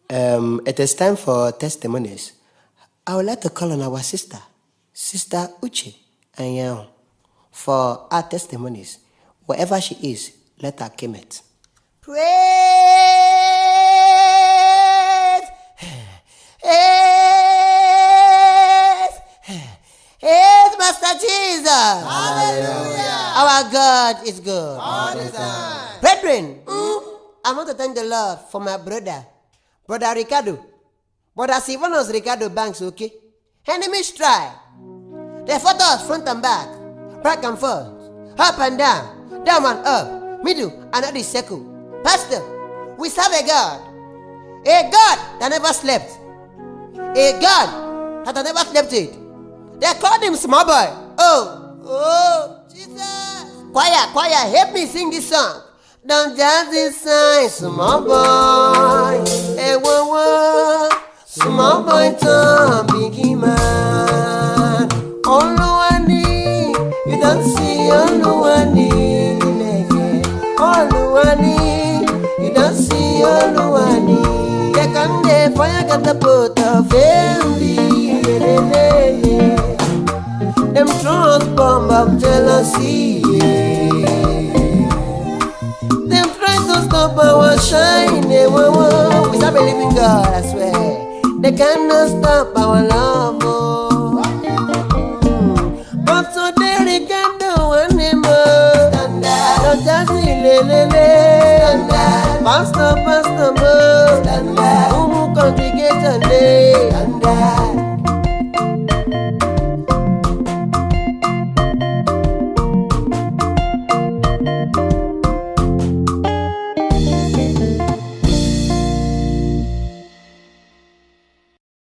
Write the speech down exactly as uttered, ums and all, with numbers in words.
Um, it is time for testimonies. I would like to call on our sister, Sister Uche Anyao, for our testimonies. Wherever she is, let her come it. Praise, praise, praise Master Jesus. Hallelujah. Our God is good. All the time. Brethren, I want to thank the Lord for my brother, Brother Ricardo. Brother Silvanus Ricardo Banks, okay? Enemies try. They fought us front and back, back and forth, up and down, down and up, middle and at the circle. Pastor, we serve a God, a God that never slept, a God that never slept it. They called him small boy. Oh, oh, Jesus. Choir, choir, help me sing this song. Don't just decide, small boy. Hey, whoa, whoa. Small boy, turn big man. All no one need, you don't see all no one need. All no one need, you don't see all no one need. They come there, fire got the boat of envy. Them throws bomb of jealousy. Them try to stop our shine. We serve a living God, I swear. They cannot stop our love. Oh. But today they can't do anymore. Don't just see lele. Pastor, pastor, pastor. Umu congregation day.